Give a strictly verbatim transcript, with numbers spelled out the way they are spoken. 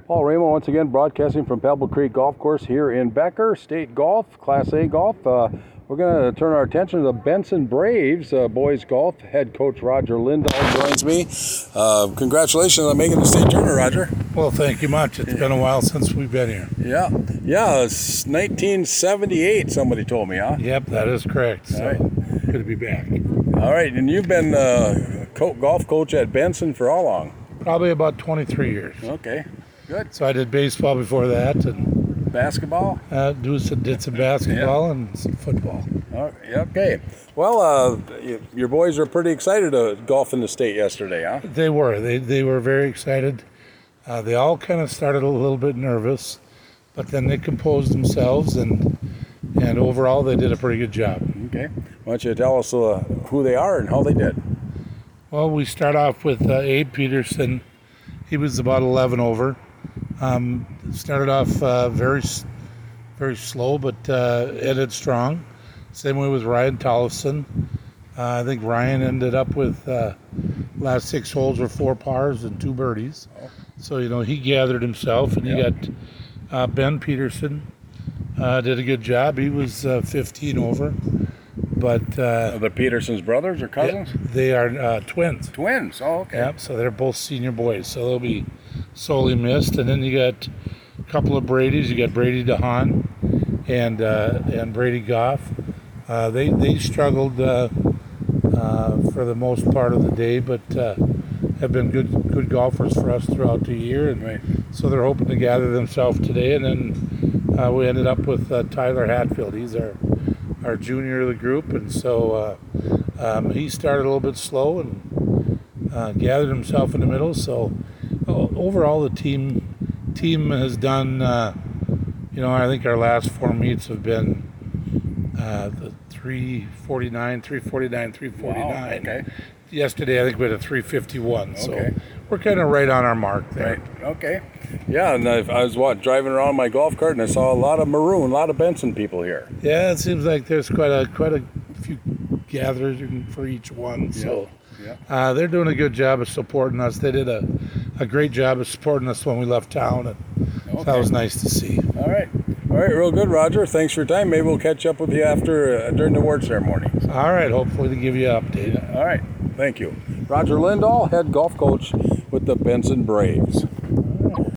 Paul Ramo once again broadcasting from Pebble Creek Golf Course here in Becker. State Golf, Class A Golf. Uh, we're going to turn our attention to the Benson Braves uh, boys golf. Head coach Roger Lindahl joins me. Uh, congratulations on making the state tournament, Roger. Well, thank you much. It's been a while since we've been here. Yeah, yeah, it's nineteen seventy-eight, somebody told me, huh? Yep, that is correct. So, right. Good to be back. All right, and you've been uh, co- golf coach at Benson for how long? Probably about twenty-three years. Okay, good. So I did baseball before that, and basketball? Uh, do some, did some basketball yeah. and some football. Okay. Well, uh, your boys are pretty excited to golf in the state yesterday, huh? They were. They they were very excited. Uh, they all kind of started a little bit nervous, but then they composed themselves, and and overall they did a pretty good job. Okay. Why don't you tell us uh, who they are and how they did? Well, we start off with uh, Abe Peterson. He was about eleven over. Um, started off uh, very, very slow, but uh, ended strong. Same way with Ryan Tollefson. Uh, I think Ryan ended up with uh, last six holes were four pars and two birdies. Oh. So you know he gathered himself, and yep. you got uh, Ben Peterson. Uh, did a good job. He was uh, fifteen over. But uh, the Petersons brothers or cousins? Yeah, they are uh, twins. Twins. Oh, okay. Yep. So they're both senior boys. So they'll be sorely missed. And then you got a couple of Brady's. You got Brady DeHaan and uh, and Brady Goff. Uh, they they struggled uh, uh, for the most part of the day, but uh, have been good good golfers for us throughout the year. And right. So they're hoping to gather themselves today. And then uh, we ended up with uh, Tyler Hatfield. He's our our junior of the group, and so uh, um, he started a little bit slow and uh, gathered himself in the middle. So uh, overall, the team team has done. Uh, you know, I think our last four meets have been uh, the three forty-nine, three forty-nine, three forty-nine. Wow, okay. Yesterday, I think we had a three fifty-one. So okay. We're kind of right on our mark there. Right. Okay. Yeah, and I, I was what, driving around my golf cart, and I saw a lot of maroon, a lot of Benson people here. Yeah, it seems like there's quite a quite a few gatherers for each one. So yeah. uh, they're doing a good job of supporting us. They did a, a great job of supporting us when we left town, and okay. so that was nice to see. All right. All right, real good, Roger. Thanks for your time. Maybe we'll catch up with you after uh, during the award ceremony. All right, hopefully to give you an update. Yeah. All right, thank you. Roger Lindahl, head golf coach with the Benson Braves.